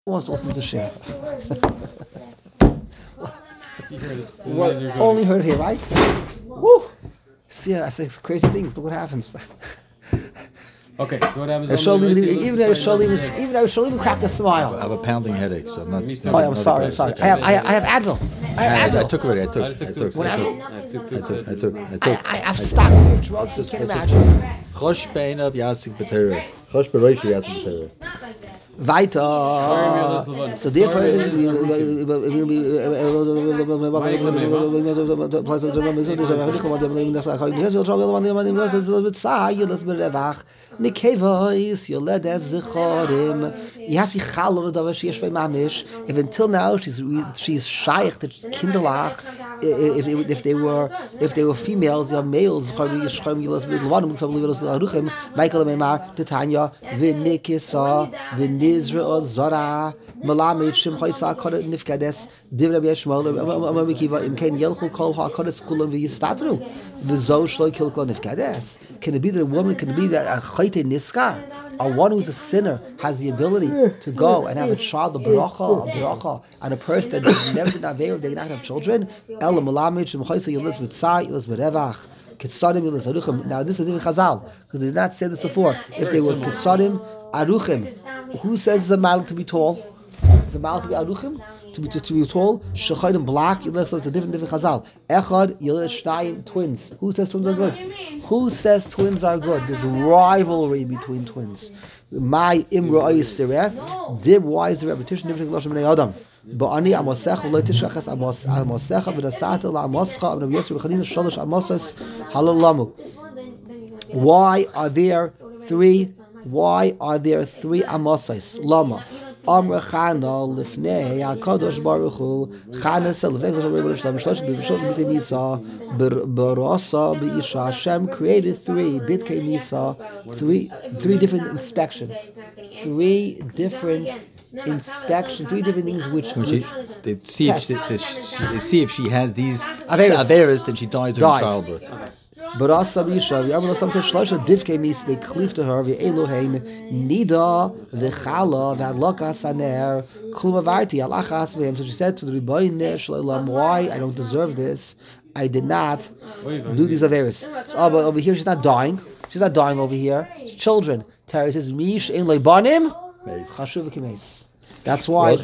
Who wants to listen to share? Only heard here, right? Woo! See, I say crazy things. Look what happens. Okay, so what happens? Even I Sholim cracked a smile. I have a pounding headache, so I'm not. Oh, I'm sorry. I have Advil. I took already. I took. I have stocked your drugs. You can't imagine. Chosh bein of Yasik B'Torah. Chosh bereish Yasik B'Torah. Weiter. So therefore, he has to be chalor davar sheyesh mamish. If until now she's shaykh to kinderlach. If they were females, they are males. Michael Meimar, Titania, Vinikisa, Vinizra, Zora, Malamed, Shim Hoisa, Kodet Nifkades, Divra Beshmol, Amakiva, Imken Yelko Kol HaKodet Kulam Vistatru, Vizo Shlo Kilko Nifkades. Can it be that a woman, can it be that a Chayte Niskar? A one who's a sinner has the ability to go and have a child, a bracha, and a person that never did not veil, they cannot have children. El Malamed, Shim Hoisa, Yelis B'Tzai, Yelis B'Revach. Now this is in Chazal because they did not say this before. If they were Kitsadim Aruchim, who says it's a mal to be tall? It's a mal to be Aruchim to be tall. Shechayim black. It's a different Chazal. Echad Yelish Shtayim twins. Who says twins are good? Who says twins are good? There's rivalry between twins. My Imra Ayisireh. Dib. Why is the repetition different Lashon Bnei Adam? Ba'ani amosech v'lo tishachas amosecha v'nasata la'amoscha v'nav Yosef v'chanina shalosh amosas halal lamu. Why are there three amosas? Lama. Amr Chana lifnei HaKadosh Baruch Hu Chana selefnei HaKadosh Baruch Hu shlosh b'vishol b'tei misa b'rasa b'isha. Hashem created three bitkei misa, three different inspections, three different things which they see if she has these averas, then she dies during childbirth. But also they cleave to her Elohein Nida v'chala v'adlaka saner klumavarti alachas v'hem. So she said to the Rebbeinu Shalom, why I don't deserve this? I did not do these averas. So, but over here she's not dying. She's not dying over here. It's children. Terry says Mish ein leibanim chashuv k'meis. That's why.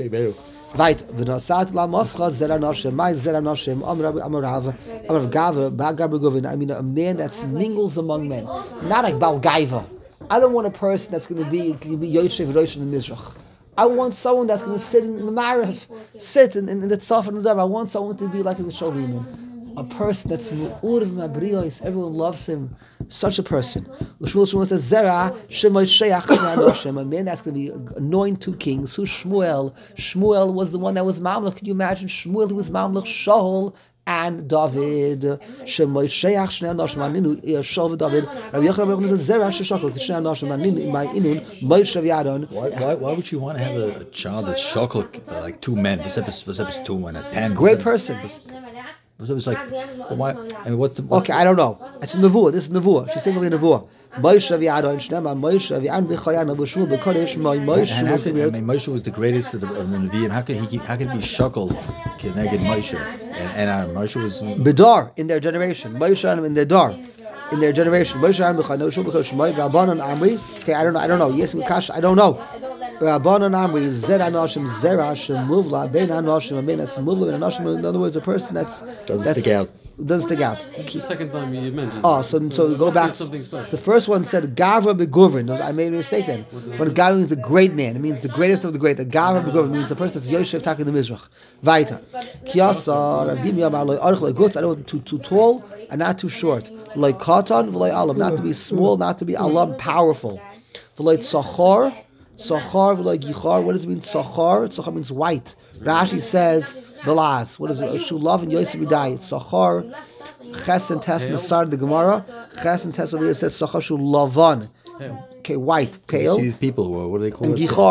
Right, v'nasat la moscha zera noshim, my zera noshim, amarav gava, bagaber. I mean, a man that mingles among men, not like Bal Gaiva. I don't want a person that's going to be Yoshev Rosh in the Mizrach. I want someone that's going to sit in the Marav, sit in the Tzaf and the Dab. I want someone to be like a Risholim. A person that's Mu'ur Mabrios, everyone loves him. Such a person. Shmuel says, Zera, Shemoy Sheach, a man that's going to be anointed two kings. Who's Shmuel? Shmuel was the one that was Mamlech. Can you imagine? Shmuel, who was Mamlech, Shaul, and David. Shemoy Sheach, Shnei Anoshim, Aninu, Shaul, David. Rabbi Yochanan says, Zera, Sheshakol, Shnei Anoshim, Aninu, my Inun, Moshe V'Yaron. Why would you want to have a child that's Shakol, like two men? V'sepes two and a 10. Great person. So it's like, why? I mean, what's the? Okay, I don't know. It's a nevuah. This is nevuah. She's saying over the nevuah. Moshe v'Yaron shnema Moshe v'Yaron b'chayan avushul b'kodesh Moshe. Moshe was the greatest of the Nevi'im. How could he be shakol keneged Moshe? And Moshe was bedar in their generation. Moshe in their dar. In their generation, Moshe Rabbanon Amri. Okay, I don't know. Yes, Mikash, I don't know. Rabbanon Amri Zera Noshim Zera Shemuvla Ben Anoshim. I mean that's Muvla Ben Anoshim. In other words, a person doesn't stick out. It's the second time you mentioned. Oh, so go back. The first one said Gavra Beguvrin. I made a mistake then. When Gavra means the great man, it means the greatest of the great. The Gavra Beguvrin means a person that's Yoshev Takin the Mizrach. Vaita. Kiasa Rabdim Yamaloi Archloi Guts. I don't want too tall and not too short. Like Katan v'lay Alam, not to be small, not to be Alam, powerful. V'lay Tzachar v'lay Gichar. What does it mean? Tzachar means white. Rashi says Belaz. What is it? Shulav and Yosef Midai. Tzachar, Ches and Tes Nasar the Gemara. Ches and Tes over here says Tzachar Shulavan. Okay, white, pale. See these people, what do they call and it? Gichar,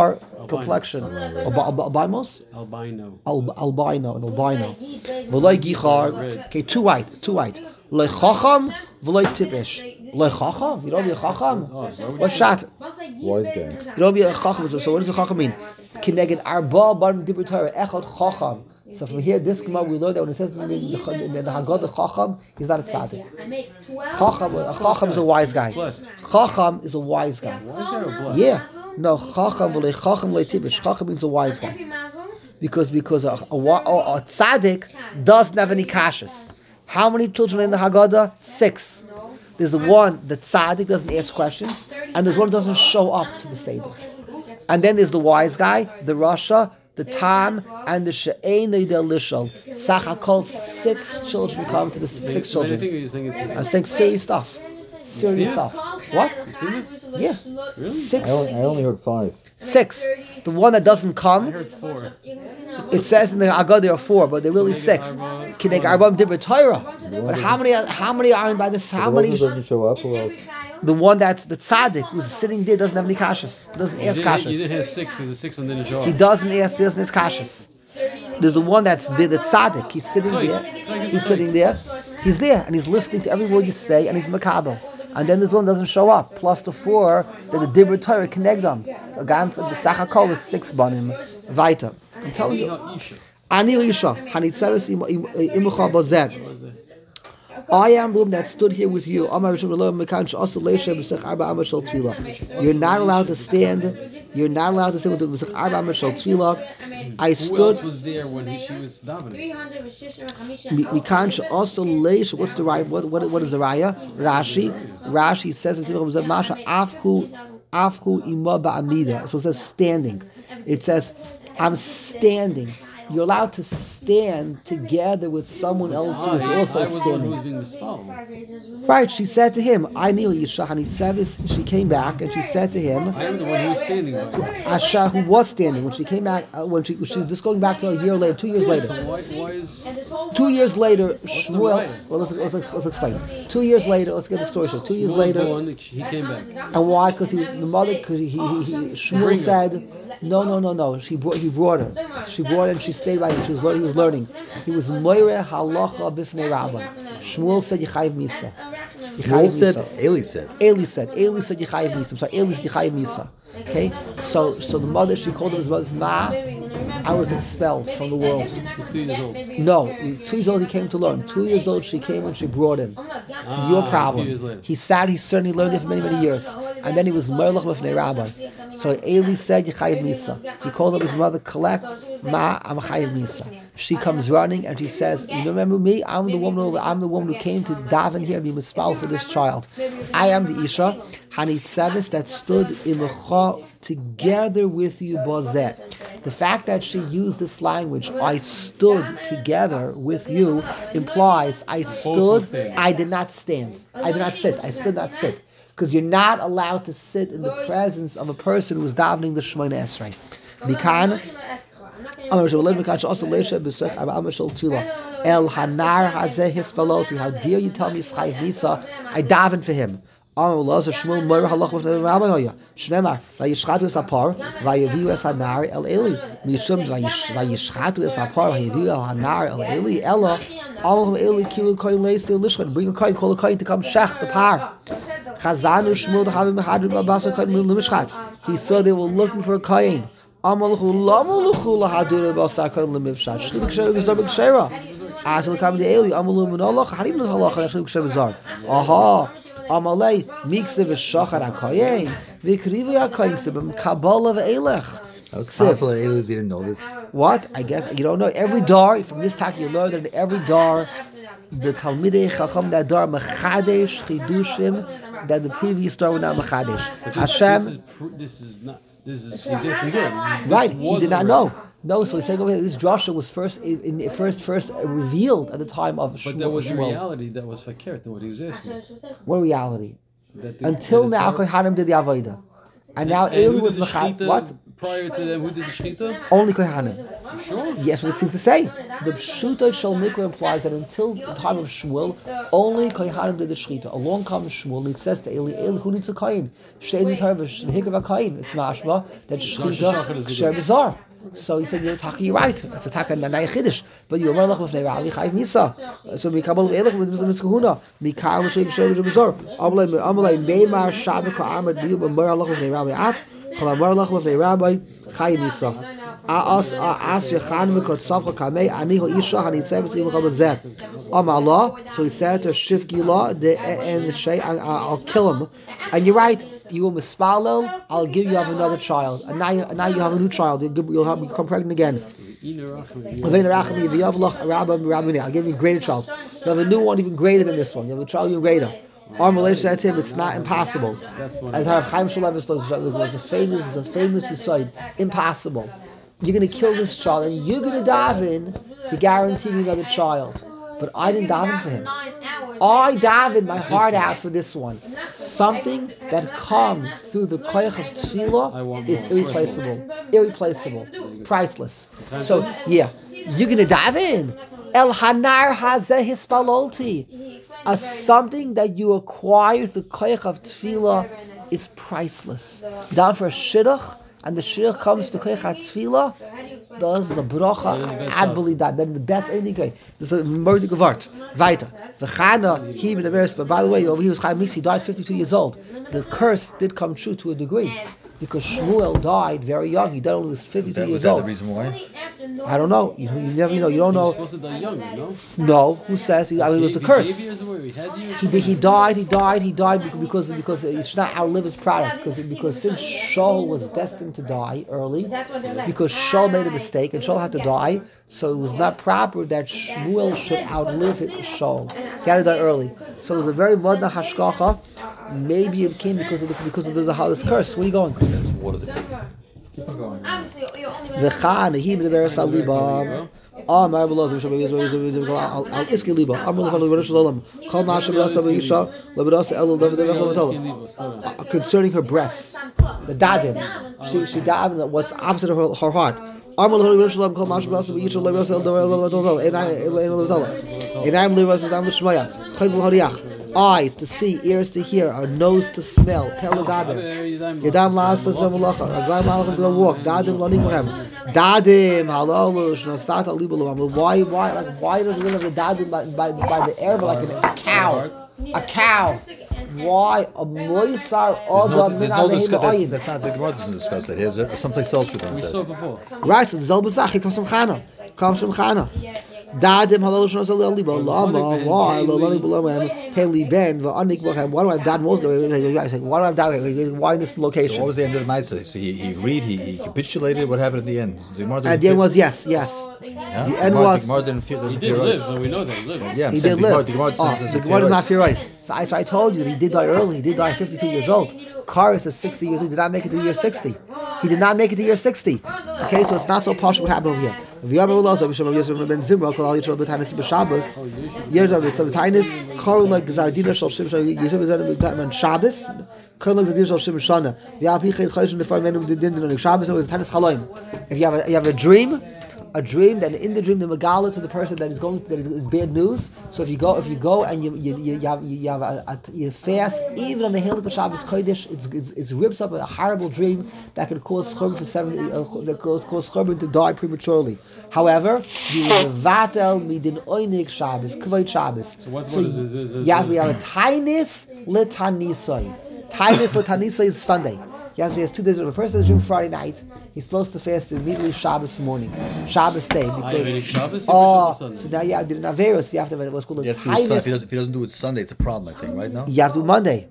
complexion. Albimos? Albino. Albino, an albino. V'loi gichar. Okay, two white. Loi chacham, v'loi tipish. Loi chacham? You don't be a chacham? What's shat? Wise guy. You don't be a chacham. So what does a chacham mean? Kineged arba barim dibur Torah echad chacham. So from here, this Gemara we learned that when it says in the Haggadah chacham, he's not a tzaddik. Chacham is a wise guy. Chacham is a wise guy. Yeah. No, chacham v'lei chacham lei tibish. Chacham means a wise guy. Because a tzaddik doesn't have any kashas. How many children in the Haggadah? 6. There's the one, the tzaddik doesn't ask questions, and there's one who doesn't show up to the seder. And then there's the wise guy, the rasha, the tam, and the she'ein del lishol. Sachakol 6 children come to the 6 children. I'm saying serious stuff. Serious stuff. What? Yeah. 6. I only heard 5. 6. The one that doesn't come. I heard 4. It says in the Haggadah there are 4, but they're really 6. Kineg arbam dibur Torah. But how many aren't by this? How many? Doesn't show up. Who else? The one that's the tzaddik who's sitting there doesn't have any kashas. Doesn't ask You kashas. didn't have 6 because the 6th one didn't show up. He doesn't ask kashas. There's the one that's there, the tzaddik. He's sitting there. He's sitting there. He's there and he's listening to every word you say and he's makabel. And then this one doesn't show up. Plus the 4 that the dibur Torah connect them. The sachakol is 6 banim. Weiter. I'm telling you. Ani Isha, Hanitzeres imucha bazeh. I am the one that stood here with you. You're not allowed to stand. You're not allowed to stand with the Arba Mishal Tefillah. I stood. Who else was there when she was davening? What's the raya? What is the raya? Rashi says in Simcha Masha Afhu Ima Ba'amida. So it says standing. It says I'm standing. You're allowed to stand together with someone else who is also standing. Right, she said to him, I knew Yisha. She came back and she said to him, I am the one who was standing. Asha, who was standing when she came back, when she was just going back to a year later, 2 years later. So why is 2 years later, Shmuel. Well, let's explain. 2 years later, let's get the story straight. 2 years later, he came back. And why? Because the mother, Shmuel said, no. He brought her. She brought her and she stayed by him. He was learning. He was moireh halacha b'fnei rabban. Shmuel said Yechayiv Misa. Eli said. Eli said Yechayiv Misa. I'm sorry, Eli said Yechayiv Misa. Okay, so the mother, she called him his mother's ma. I was expelled from the world. He was 2 years old. No, 2 years old he came to learn. 2 years old she came and she brought him. Your problem. He certainly learned it for many, many years. And then he was Merlach Mefnei Rabbi. So Eli said Yechayiv Misa. He called up his mother, collect, ma, I'm Chayiv Misa. She comes running and she says, you remember me? I'm the woman who came to daven here and be mispal for this child. I am the Isha, Hanitzavis, that stood in the together with you, Bozeh. The fact that she used this language, I stood together with you, implies I stood, I did not stand. I did not sit. I stood not sit. Because you're not allowed to sit in the presence of a person who is davening the Shemona Esrei. Mikan, El Hanar Hazeh Hisvaloti. How dare you tell me Chayiv Misa? I davened for him. Shmuel Moira Halach with the Rabbi Shnemar Vayishchatu es Apar Vayaviu es Hanar El Eli Mishum Vayishchatu es Apar Vayaviu El Hanar El Eli Ella All Eli Kiru Koyin Leis to Lishkan bring a coin, call a coin to come shech the par. Chazanu Shmuel the Chavim Mechadrim Abasa Koyin Limishchat. He saw they were looking for a coin. Amaluchu Lamaluchu Lahadur Abasa Koyin Limishchat. Shlik Sheva Gizabik Shera. Asal Kam the Eli Amalu Minalach Harim Nalach Shlik Sheva Zar. Aha. Amalei mikse v'shachar hakoyin v'krivu hakoyin sebem kabbalah v'elech. How is possible that Eli didn't know this? What? I guess you don't know. Every dar from this talk you learn that in every dar the Talmidei Chacham that dar mechadesh chidushim that the previous dar were not mechadesh. Hashem. This is he's asking good. Right? He did not know. No, so he's saying over here, this drasha was first revealed at the time of Shmuel. But there was a reality that was fakir to what he was asking. What reality? Until now, Kohanim did the avodah, and now Eli was mechad. What? prior to them, who did the shechita? Only Kohanim. Sure. Yes, what it seems to say. The Pshuta Shel Mikra implies that until the time of Shmuel, only Kohanim did the Shechita. Along comes Shmuel, and it says to Eli, who needs a Kohen? Shein Yitar v'Hikra v'Kohen. It's mashma that Shechita Ksher B'Zar. So he said, you're right. It's a taka nanay chiddush. But you Amar Lach B'fnei Rabbi Chayiv Misa. So Mikabel V'Elech Mitzvah Kahuna. Mikal M'Shei Ksher B'Zar. Amalei Meimar Shabbat Ka'amad B'Yub Amar Lach B'fnei Rabbi At. Chol Amar Lach B'fnei Rabbi Chayiv Misa. As Yechan Mikot Savcha Kamei Ani Isha Hanitzev Tzim Chabazeh. Allah. So he said to Shif Gila and Shei, I'll kill him. And you're right. You will mispalel. I'll give you have another child. And now you have a new child. You'll become pregnant again. I'll give you a greater child. You have a new one even greater than this one. You have a child even greater. Our Malay said to him, it's not impossible. As Harav Chaim Shalevis was a famous aside. Impossible. You're going to kill this child and you're going to daven to guarantee me another child. But I didn't daven for him. I davened my heart out for this one. Something that comes through the koyach of tefillah is irreplaceable, priceless. So yeah, you're gonna daven. El hanar hazeh hispalolti. Something that you acquire through the koyach of tefillah is priceless. Down for a shidduch, and the shidduch comes to koyach of tefillah. This is a bracha ad b'lidat. Then the best anything great. This is a murder gevart. Weiter. The Chana, he in the verse. But by the way, over here was Chaim Mix. He died 52 years old. The curse did come true to a degree, because Shmuel died very young. He died when he was 52 years old. Was that the reason why? I don't know. You never know. You don't know. He was supposed to die young, no? No. Who says? It was the curse. He died because he should not outlive his product. Because since Shaul was destined to die early, because Shaul made a mistake and Shaul had to die, so it was not proper that Shmuel should outlive Shaul. He had to die early. So it was a very modna hashkacha. Maybe it came because of the Zahalis curse. Where are you going? That's water. Keep on going. The Khan, he the Beres al Liba. Amar Beloz, Al Iski Liba. Amar Lefan Rosh Shalom. Kol Ma'ashem Rasta V'Yisha. Lebedas El David V'Chol. Concerning her breasts, the dadim, she dadim. What's opposite of her heart? Amar Lefan Rosh Shalom. Kol Ma'ashem Rasta V'Yisha. Lebedas El David V'Chol. Enayim Lebedas Zam L'Shmaya. Chayim L'Hariach. Eyes to see, ears to hear, a nose to smell. Pelagaber. Yadam la'asas v'malacha. Aglam malachim to walk. Dadim lo nikmahem. Dadim halalu shnosat alibalu. Why does it live the dadim by the air like a cow? A cow. Why a moisar adam min aleihin? That's not the Gemara doesn't discuss that. Here's someplace else with that. We saw before. Right, so the Zelbutzach, he comes from Chana. Dadim halal shnos aliba lama why lolani below teli ben va'anik v'chem. Why do I have dad most? Why do I have dad? Why in this location? So what was the end of the night? So he agreed. He capitulated. What happened at the end? At the end was yes. Yeah? The end was. The Gemara didn't feel. He did live, but we know that he lived. Yeah, he did live. The Gemara does not fear ice. So I told you that he did die early. He did die 52 years old. Karis is 60 years old. He did not make it to the year 60. He did not make it to year 60. Okay, so it's not so posh what happened over here. If you have a dream, then in the dream the megala to the person that is bad news. So if you go and you fast, even on the hill of Shabbos Kodesh, it rips up a horrible dream that could cause churban for 70, that could cause churban to die prematurely. However, you vatel midin oinik Shabbos, kvod Shabbos. So what is this? You have a tainis letanisoi. Tainis letanisoi is Sunday. He has 2 days. If a person has a dream Friday night, he's supposed to fast immediately Shabbos morning, Shabbos day, because so now you have the Naveros. You have to have what's called a tainis. If he doesn't do it Sunday, it's a problem. I think right now. You have to do Monday.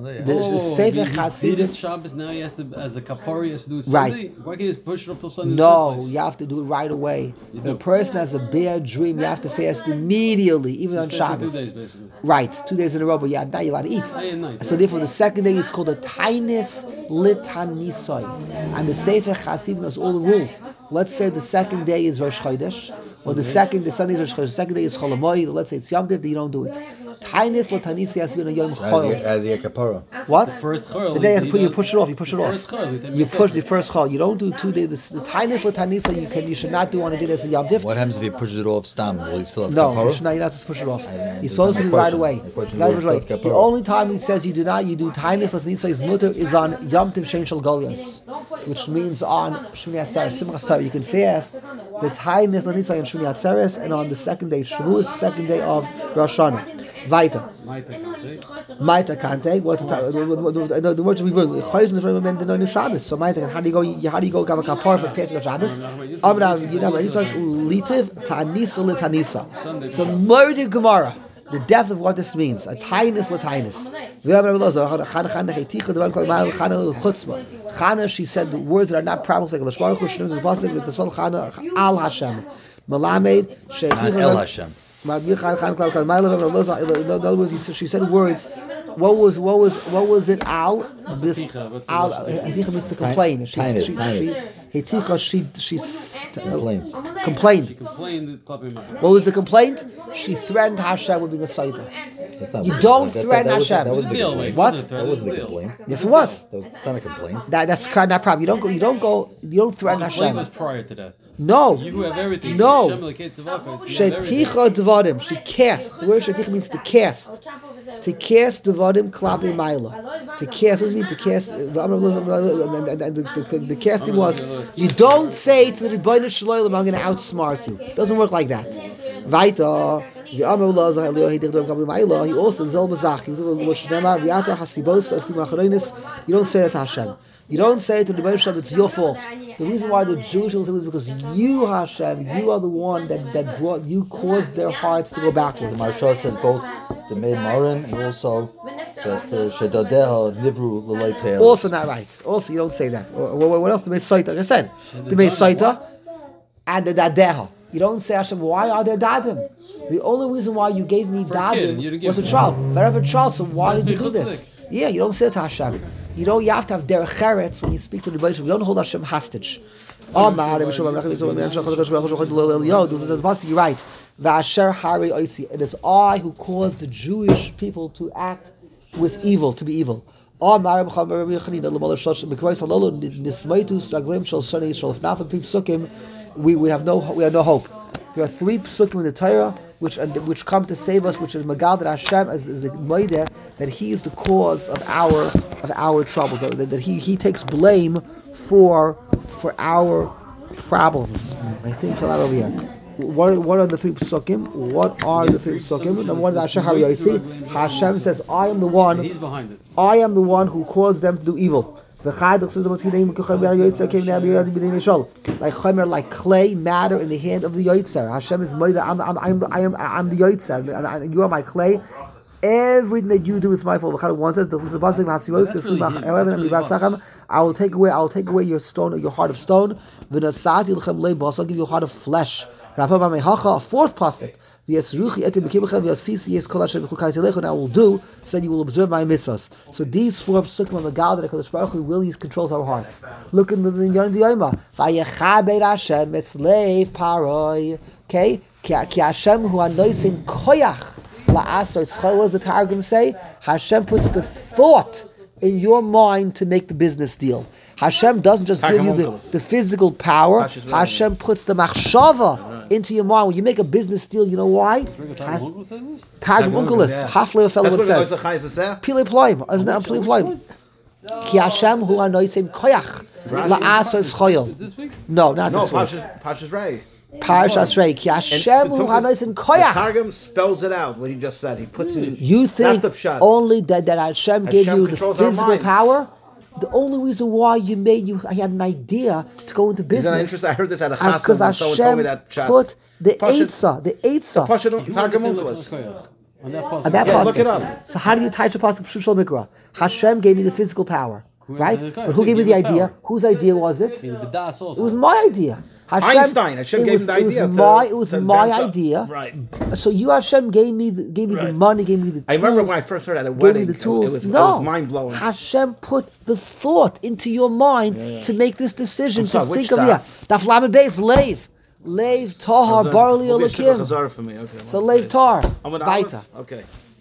He did Shabbos. Now he has to, as a kapara, he has to do it Sunday. Right. Why can't he just push it off till Sunday? No, you have to do it right away. If a person has a bad dream, you have to fast immediately, even on Shabbos. 2 days, basically. Right, 2 days in a row, but now you're allowed to eat. Day and night. So therefore, the second day it's called a tainis litanisoi, and the Sefer Chasidim has all the rules. Let's say the second day is Rosh Chodesh, or the Sunday is Rosh Chodesh. The second day is Chol Hamoed, or let's say it's Yom Tov, then you don't do it. Tainis latanisi has been a yom chol. As a kapara. What? First chol. The day you push it off. You push it off. First chol. You push the first chol. You don't do 2 days. The tainis latanisa you should not do on a day that's a yom diff. What happens if he pushes it off stam? Will he still have No, kapara? you're not supposed to push it off. He's supposed to do right away. The only time he says you do tainis latanisa is mutter is on yom tiv shein shel golios, which means on Shmini Atzeres, Simchas Torah. You can fast the tainis latanisa on Shmini Atzeres, and on the second day Shavuos, the second day of Rosh Hashanah. Weiter. Maita kante. What the words we learn? Chayzin is remembered in the Shabbos. So Maita, how do you go? Have a kapar for fasting on Shabbos? It's like litiv ta'anisa litanisa. So murder Gemara. The depth of what this means. A tainis latainis. Chana, she said the words that are not proper, like Lashbaruch al Hashem. Malamed El Hashem. In other words, she said words. What was it? Al this al. I think it means to complain. She complained. What was the complaint? She threatened Hashem with being a saita. You don't threaten Hashem. What? That wasn't a complaint. Yes, it was. That's not a complaint. That's not problem. You don't threaten Hashem. The complaint was prior to that. No. You have everything. No. Sheticha dvarim. She cast. The word sheticha means to cast. To cast dvarim klapi maila. To cast. What does it mean to cast? The casting was, you don't say to the Rebbeinu Shalom, I'm going to outsmart you. It doesn't work like that. Vaita. He also you don't say that to Hashem. You don't say to the Rebbeinu Shalom, it's your fault. The reason why the Jewish will say is because you, Hashem, you are the one that brought, you caused their hearts to go backwards. The Maharsha says both the Meir Marin and also that Shedadeha Nivru L'Lei Pe'elis. Also not right. Also, you don't say that. What else? The Meir Saita, like I said. The Meir Saita and the Dadeha. You don't say, Hashem, why are there dadim? The only reason why you gave me dadim was a child. If I have a child, so why did you do this? Yeah, you don't say it to Hashem. You have to have derech cheretz when you speak to the Rebbeinu. You don't hold Hashem hostage. You're right. It is I who caused the Jewish people to act with evil, to be evil. We have no hope. There are 3 psukim in the Torah which come to save us, which is Magal that Hashem is a moideh, that He is the cause of our troubles, that He takes blame for our problems. I think for that over here. What are the 3 psukim? What are the 3 psukim? Number 1 is Hashem Hariyasi. Hashem says, I am the one. He's behind it. I am the one who caused them to do evil. Like chomer, like clay, matter in the hand of the Yotzer. Hashem is I'm the Yotzer, and you are my clay. Everything that you do is my fault. I will take away your stone, or your heart of stone. I'll give you a heart of flesh. A 4th pasuk. And I will do so that you will observe my mitzvahs. So these 4 psukim of the God that HaKadosh Baruch Hu really controls our hearts. Look in the Yom Vayechaber Hashem etzleiv paroi. Okay? Ki Hashem hu anoisin koyach la'asor tzchol. What does the Targum say? Hashem puts the thought in your mind to make the business deal. Hashem doesn't just give you the physical power. Hashem puts the machshava into your mind. When you make a business deal, you know why? Targum Unkelis. Halfway a fellow what it says. Pile ploim. Isn't that a pile ploim? Ki Hashem hu anoisin koyach la'asor tzchol. Is this week? No, not this week. Parshas Rei. Parshas Rei. Ki Hashem hu anoisin koyach. The Targum spells it out. What he just said. He puts it in. You think only that Hashem gave you the physical power? The only reason why I had an idea to go into business. Isn't that interesting? I heard this at a chasam. Because Hashem put the Eitzah. Targum Unkelis. On that pasuk. Yeah, look it up. So how do you tie to pasuk Pshushal Mikra? Hashem gave me the physical power, right? But who gave me the idea? Whose idea was it? It was my idea. Einstein. Hashem gave me the idea. It was my idea. Right. So Hashem gave me the money, gave me the tools. I remember when I first heard at a wedding. Gave me the tools. It was mind blowing. Hashem put the thought into your mind to make this decision, to think of Daf Lamed Beis Leiv Tahar Barli Olakim. For me. Okay. So Leiv Tar. I'm an Vaita. Okay.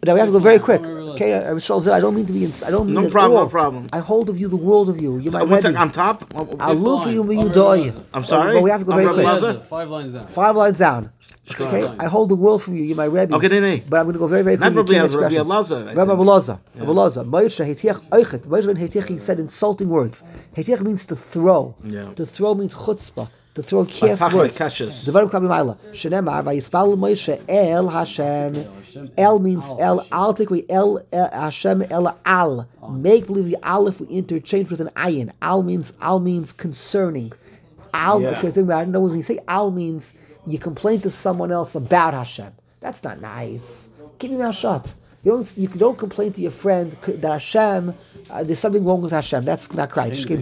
Now we have to go very quick. Okay, I don't mean to be. I don't mean No at problem, all. no problem. I hold of you the world of you. You're my One second, Rebbe. on top? I'll love for you, may you die. I'm sorry? But we have to go very I'm quick. Rebbe Lazar? 5 lines down. 5 lines down. Okay, I hold the world from you. You're my Rebbe. Okay, then. But I'm going to go very, very Not quickly. Rebbe Lazar, Rebbe Elazar, I Rebbe think. Elazar. Rebbe Elazar. Moshe Hetiach Eichet. Moshe ben Hetiach, he said insulting words. Hetiach means to throw. Yeah. To throw means chutzpah. To throw cast Patach words. kashes. Devarim Kabi Ma'ala. Shenemar vayispal Moshe El Hashem. El means El. Al take away El Hashem El Al. Make believe the Aleph we interchange with an ayin. Al means concerning. Al, Yeah. because I don't know when you say Al means you complain to someone else about Hashem. That's not nice. Keep your mouth shut. You don't complain to your friend that Hashem, there's something wrong with Hashem. That's not right. The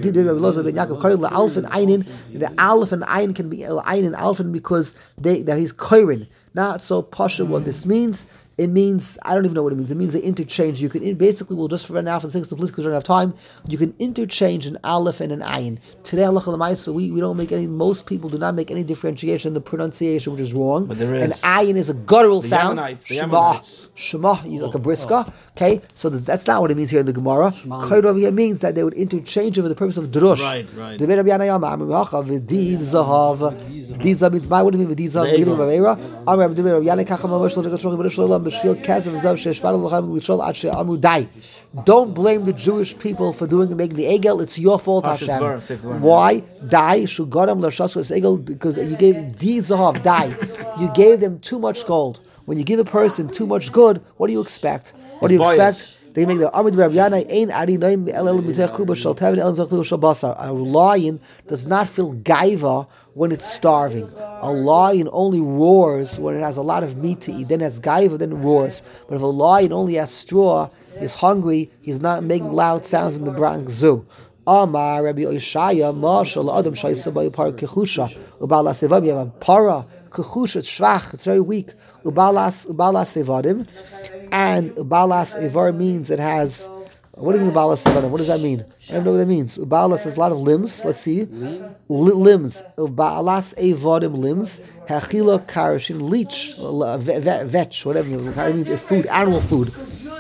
Aleph and Ayin can be Ayin and Aleph because he's koirin. Not so pasha what this means. It means, I don't even know what it means. It means they interchange. You can basically, we'll just run out for the sake of simplicity because we don't have time. You can interchange an aleph and an ayin. Today, halacha l'maisa, we don't make any, most people do not make any differentiation in the pronunciation, which is wrong. But there is. An ayin is a guttural sound. The Yemenites. Shema, he's like a briska. Okay, so that's not what it means here in the Gemara. Koid over here means that they would interchange it for the purpose of drush. Right. The Rabbi Yanayam, V'did zahav. Did means my. What do you mean v'did zahav? Meaning v'veira. Rabbi Yanay kacham amash lo tekatshol b'rishol b'shvil kazav zav sheishpal l'chem l'shol ad she'amu dai. Don't blame the Jewish people for making the egel. It's your fault, Hashem. Why? Dai shugadam l'shasvus egel because you gave di zahav dai. You gave them too much gold. When you give a person too much good, what do you expect? What do you expect? They make the Amid Rabbi Yana ein ari noim elel mitech kuba shel tevin elem zachlu shel basar. A lion does not feel gaiva when it's starving. A lion only roars when it has a lot of meat to eat. Then it has gaiva, then it roars. But if a lion only has straw, is hungry, he's not making loud sounds in the Bronx Zoo. Amar Rabbi Oishaya Mashal Adam Shaisa by Par Kechusha Ubala Sevadim. You have a para Kechusha. It's shvach. It's very weak. Ubalas Sevadim. And Ubalas Evar means it has. What do you mean Ubalas Evadim? What does that mean? I don't know what that means. Ubalas has a lot of limbs. Let's see. Limbs. Ubalas Evadim limbs. Hachila Karashin leech. Vetch. Whatever. It means food. Animal food.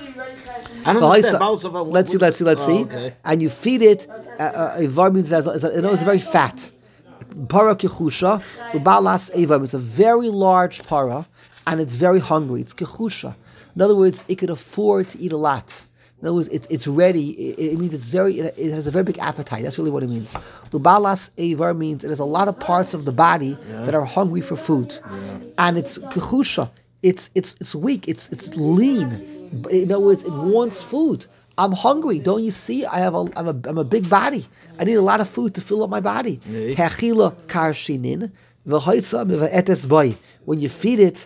I don't understand. Let's see. Okay. And you feed it. Evar means it's very fat. Para kechusha, ubalas evam. It's a very large para, and it's very hungry. It's kechusha. In other words, it can afford to eat a lot. In other words, it's ready. It means it has a very big appetite. That's really what it means. Ubalas evar means it has a lot of parts of the body that are hungry for food, and it's kechusha. It's weak. It's lean. In other words, it wants food. I'm hungry. Don't you see? I'm a big body. I need a lot of food to fill up my body. Hechila karshinin v'hoisa boy. When you feed it,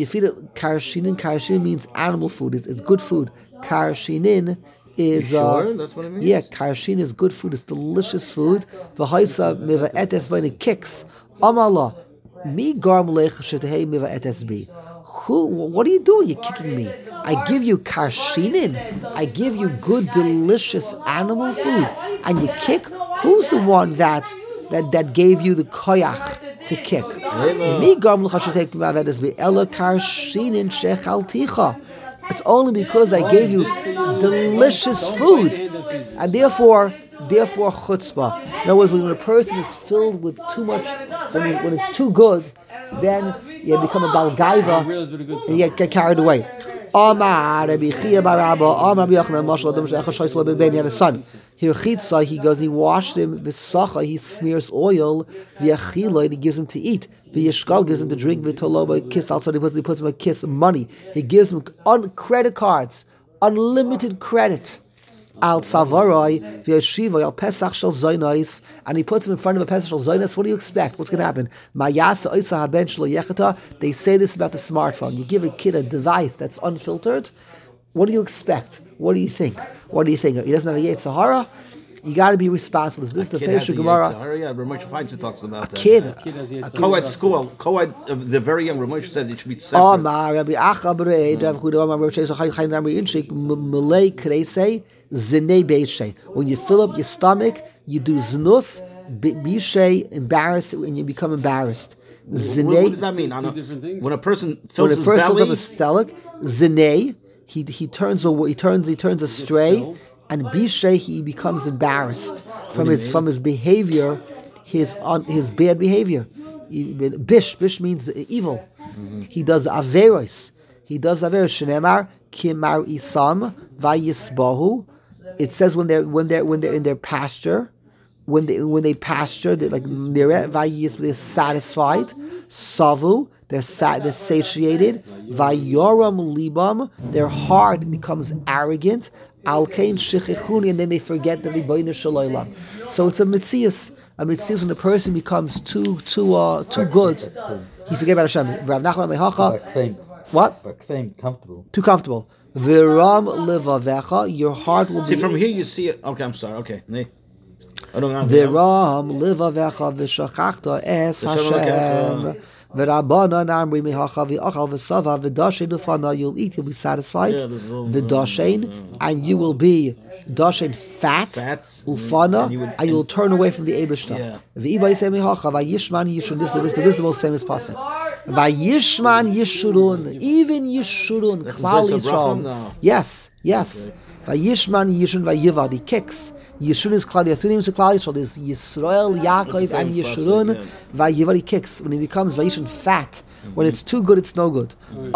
karshinin means animal food. It's good food. Karshinin is sure? That's what it means? Yeah, karshin is good food. It's delicious food. V'hoisa mivaetes boy. It kicks. Amala mi garm lech shetehei mivaetes bi. What are you doing? You're kicking me. I give you karshinin. I give you good, delicious animal food, and you kick. Who's the one that gave you the koyach to kick? It's only because I gave you delicious food, and therefore chutzpah. In other words, when a person is filled with too much, when it's too good, then you become a balgaiva and you get carried away. Amar Rabbi Chia bar Abba, Amar Rabbi Yochanan, Mashal Adam Sheicha Shaisel Ben he had a son. Here Chitza, he goes, he washed him with sacha, he smears oil, v'yachila, and he gives him to eat. V'yishkal gives him to drink, v'toloba, kiss outside, he puts him a kiss, money. He gives him credit cards, unlimited credit. Al Savarai, V'yashiva, Al Pesach Shel Zoynais, and he puts him in front of a Pesach Shel Zoynais. What do you expect? What's going to happen? Mayasa Oisa Haben Shel Yechata. They say this about the smartphone. You give a kid a device that's unfiltered. What do you expect? What do you think? He doesn't have a Yetzer Hara. You got to be responsible. This is the Pesach Gemara. Yeah, Ramesh Feinstein talks about that. Kid. A co-ed school. Co-ed, the very young Ramesh said it should be separate. Rabbi Acha B'rei, Rav Chuda, Rav Shesha Chai Chai Namri Inshik, Malay Kresei, Zinei Beishay. When you fill up your stomach, you do znus, bishay, embarrassed, and you become embarrassed. Zinei. What does that mean? Two different things. When a person fills his belly. Fills up his stomach, zinei, he turns away, he turns astray, and Bishay, he becomes embarrassed from his behavior, his bad behavior. Bish means evil. He does averos. Shnemar kimar isam vayisbahu. It says when they're in their pasture, when they pasture, they're like mireh vayis, they're satisfied. Savu, they're satiated. Vayoram libam, their heart becomes arrogant. Alkein shechichuni, and then they forget the Ribono Shel Olam. So it's a mitzias. A mitzias when a person becomes too good, he forgets about Hashem. Rav Nachman Mehacha. What? Comfortable. Too comfortable. Viram levavecha, your heart will be. See, from here you see it. Okay, I'm sorry. Okay. Viram levavecha v'shachachta es Hashem. V'rabbanan amri mehacha v'achal v'sava v'dashen ufana, you'll eat, you'll be satisfied. V'dashen, and you will be dashen fat, ufana, and you'll turn away from the Eibishter. V'iba yisei mehacha v'yishman yishurun. This is the most famous pasuk. V'yishman yishurun, even yishurun, Klal Yisrael. Yes. V'yishman yishurun v'yivad, he kicks. Yeshurun is Klal. There are three names of Klal Yisrael. There's Yisrael, Yaakov, and Yeshurun. Vayivad, he kicks. When he becomes Vayishun, fat. When it's too good, it's no good. The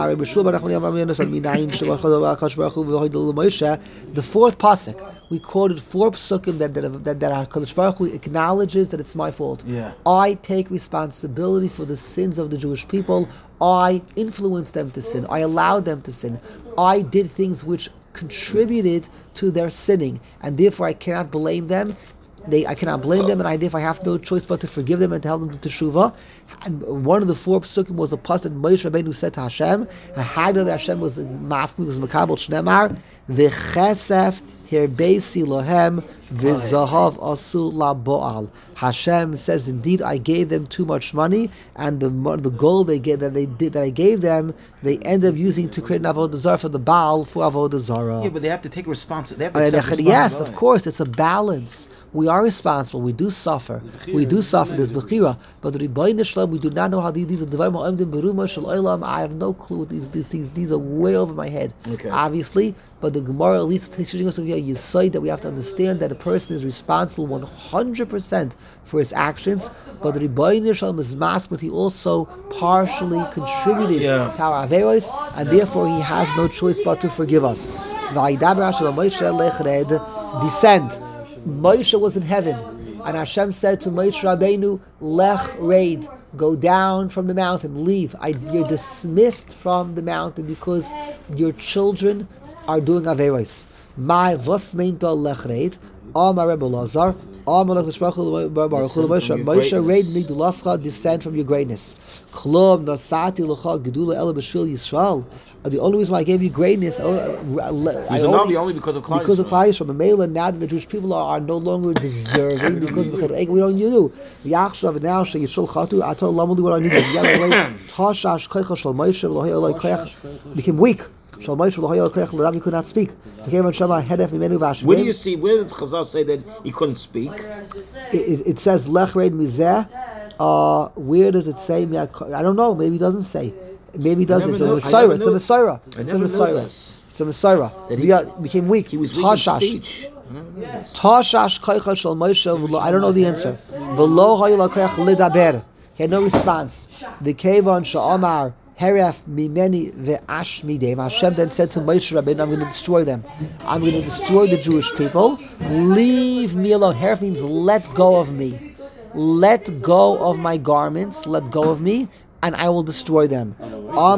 fourth pasuk, we quoted 4 psukim that HaKadosh Baruch Hu acknowledges that it's my fault. I take responsibility for the sins of the Jewish people. I influenced them to sin. I allowed them to sin. I did things which contributed to their sinning, and therefore I cannot blame them. And I therefore have no choice but to forgive them and to help them to teshuvah. And one of the 4 psukim was the pasuk that Moshe Rabbeinu said to Hashem, and Haggadah that Hashem was masking, was makabel shnemar v'chesef hirbeisi lohem v'zahav asu laboal. Hashem says, indeed, I gave them too much money, and the gold I gave them, they end up using to create an avodah zarah for the Baal for avodah zarah. Yeah, but they have to take responsibility. Yes, of course, it's a balance. We are responsible. We do suffer. There's bechira, but the Ribono Shel Olam, we do not know how these are divarim ha'omdim beruma shel olam. I have no clue what these things. These are way over my head. Okay. Obviously, but the Gemara at least teaching us you say that we have to understand that a person is responsible 100% for his actions, but the Ribono Shel Olam is masked, but he also partially contributed to our averos, and therefore he has no choice but to forgive us. Descend. Moshe was in heaven, and Hashem said to Moshe Rabbeinu, Lech Reid, go down from the mountain, leave. You're dismissed from the mountain because your children are doing averos. My vos meinta Lech Reid, Amar Rebbe Lazar, Moshe Reid migdulascha, descend from your greatness. Klom nasati lecha gedula ela b'shvil Yisrael. The only reason why I gave you greatness, only because of Klal Yisrael. Now that the Jewish people are no longer deserving because of the Chedek, we don't do. Yachshav now sheyishol chatu atol lamali what I need. Tashash koicha shel Moshe v'lohei eloi koich became weak. Shel Moshe v'lohei eloi koich l'dam he could not speak. Became on Shema hedef mimenu v'ashmim. Where do you see? Where does Chazal say that he couldn't speak? It says lech reid mizeh. Where does it say? I don't know. Maybe it doesn't say. Maybe he does. It's in the Messiah. It's in the Messiah. It's in the Messiah. He became weak. He was weak in speech. Tashash koicha shel Moshe. I don't know the answer. V'lo hayla koich lidaber. He had no response. V'kevan she'amar heref mimeni ve'ash midem. Hashem then said to Moshe Rabbeinu, I'm going to destroy them. I'm going to destroy the Jewish people. Leave me alone. Heref means let go of me. Let go of my garments. Let go of me, and I will destroy them. Now,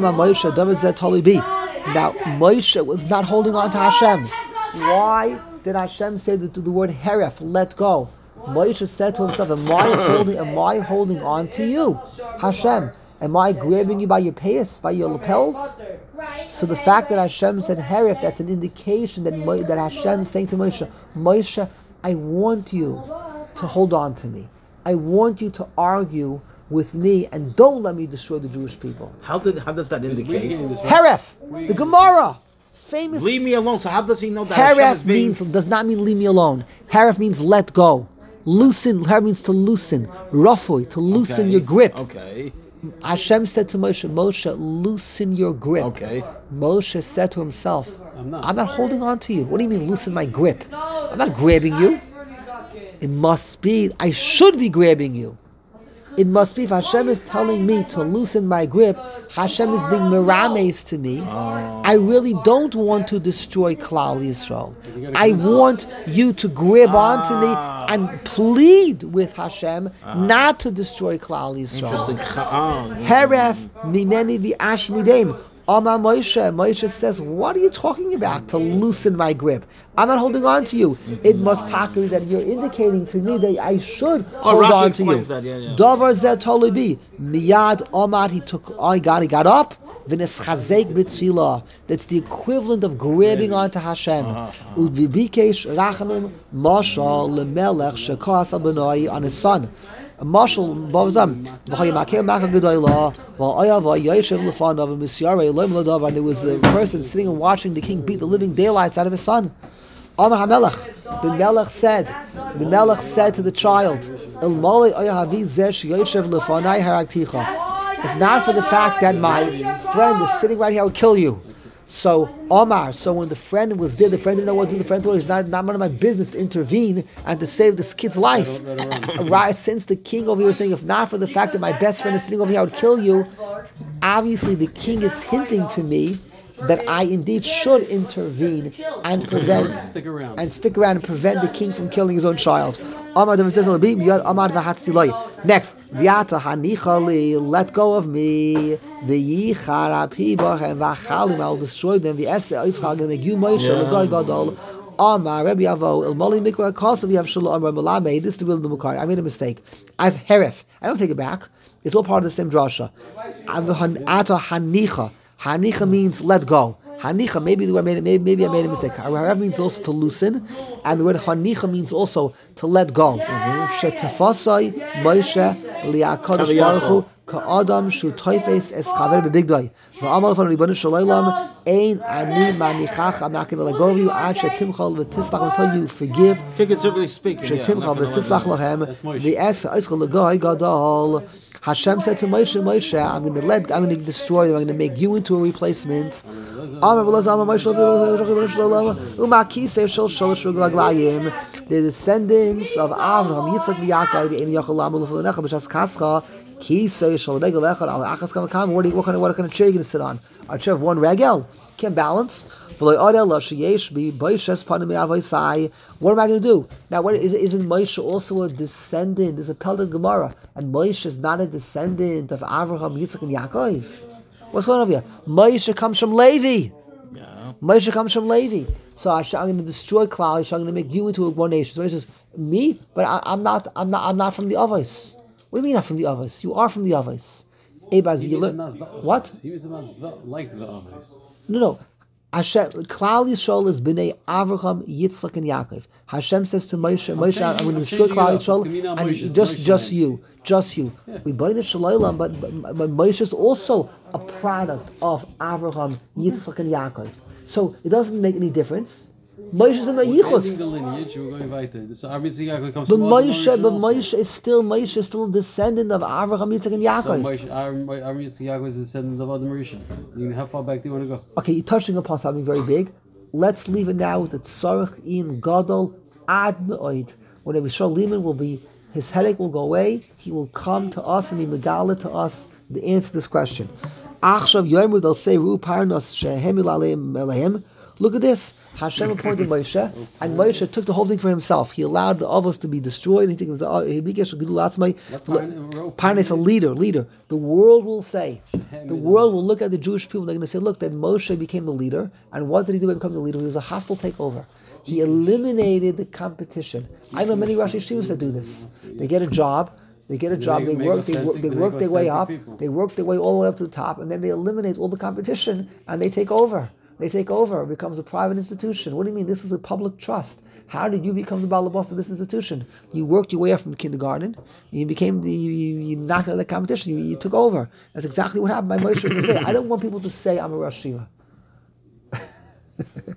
Moshe was not holding on to Hashem. Why did Hashem say the word heref, let go? Moshe said to himself, am I holding on to you, Hashem? Am I grabbing you by your payas, by your lapels? So the fact that Hashem said heref, that's an indication that Hashem is saying to Moshe, Moshe, I want you to hold on to me. I want you to argue with me, and don't let me destroy the Jewish people. How does that indicate? Heref, the Gemara, it's famous. Leave me alone. So how does he know that? Heref does not mean leave me alone. Heref means let go. Loosen. Heref means to loosen. Rafui, to loosen your grip. Okay. Hashem said to Moshe, Moshe, loosen your grip. Okay. Moshe said to himself, I'm not holding on to you. What do you mean loosen my grip? I'm not grabbing you. It must be, I should be grabbing you. It must be, if Hashem is telling me to loosen my grip, Hashem is being merames to me. I really don't want to destroy Klal Yisrael. I want you to grab onto me and plead with Hashem not to destroy Klal Yisrael. Heref mimeni v'ash midem. Amar Moshe. Moshe says, what are you talking about? To loosen my grip. I'm not holding on to you. It must talk to me that you're indicating to me that I should hold on to you. Davar zeh totally be. Miyad Amar, he got up. V'neschazek b'tfilah. That's the equivalent of grabbing onto Hashem. Udvibikesh rachamim mashal lemelech shekas al benoi, on his son. Marshal Bavzam, and there was a person sitting and watching the king beat the living daylights out of his son. Amar HaMelech, the Melech said to the child, if not for the fact that my friend is sitting right here, I would kill you. So Omar, so when the friend was there, the friend didn't know what to do. The friend thought it's not none of my business to intervene and to save this kid's life. Right, since the king over here was saying, if not for the fact that my best friend is sitting over here, I would kill you. Obviously, the king is hinting to me that I indeed should intervene and prevent stick around and prevent the king from killing his own child. Next, V'yata hanichali, let go of me. V'yichar apibach and v'achalim, I will destroy them. V'ese Yitzchak, and make you Moshe l'goy gadol. Amar Rabbi Avo el Moli Mikra Kosav Yav Shalom Amar Malamei. This is the will of the Mukari. I made a mistake. As heref, I don't take it back. It's all part of the same drasha. Ata hanicha. Hanicha means let go. Hanicha, maybe I made a mistake. Harav means also to loosen, and the word hanicha means also to let go. Shetafasai Moshe li'akadosh baruch hu ka'adam shu toifes es chaver bebigdai. Va'amal from Ribbonu Shel Olam ein ani manichach. I'm not going to let go of you. Ad shetimchal v'tislach, until you forgive. Figuratively speaking. Shetimchal v'tislach lachem v'es ha'ischal l'goy gadol. Hashem said to Moshe, I'm going to destroy you. I'm going to make you into a replacement. The descendants of Avraham, Yitzchak, Yaakov, what kind of chair are you going to sit on? A chair of one regel? Can't balance. What am I going to do? Now, isn't Moshe also a descendant? There's a Peled Gemara, and Moshe is not a descendant of Avraham, Yitzchak, and Yaakov. What's going on here? Moshe comes from Levi. Yeah. Moshe comes from Levi. So I'm going to destroy Klal. So I'm going to make you into one nation. So he says, me? But I'm not from the Avos. What do you mean not from the Avos? You are from the Avos. What? He was not like the Avos. No. Hashem, Klal Yisrael is b'nei Avraham, Yitzchak, and Yaakov. Hashem says to Moshe, I'm going to destroy Klal Yisrael, and just you. We buy the Shalaylam, but Moshe is also a product of Avraham, Yitzchak, and Yaakov. So it doesn't make any difference. Moshe is in the Yichus. But Moshe is still a descendant of Avraham, Yitzchak, and Yaakov. So Avraham, Yitzchak, Yaakov is a descendant of Adam Rishon. How far back do you want to go? Okay, you're touching upon something very big. Let's leave it now with the Tzarech in Gadol Ad Me'oid. When Rabbi Shaul Liman will be, his headache will go away. He will come to us and be megala to us the answer to this question. Achshav Yomer, they'll say Ru Parnas Shehem Ilalem Elahim. Look at this. Hashem appointed Moshe, and Moshe took the whole thing for himself. He allowed the Avos to be destroyed. Parnas, a leader. The world will say, the world will look at the Jewish people. They're going to say, look, that Moshe became the leader. And what did he do by becoming the leader? He was a hostile takeover. He eliminated the competition. I know many Rosh Yeshivas that do this. They get a job. They work their way up. They work their way all the way up to the top, and then they eliminate all the competition, and they take over. It becomes a private institution. What do you mean? This is a public trust. How did you become the balabos of this institution? You worked your way up from the kindergarten. You became you knocked out the competition. You took over. That's exactly what happened by Moshe. I don't want people to say I'm a Rosh Yeshiva.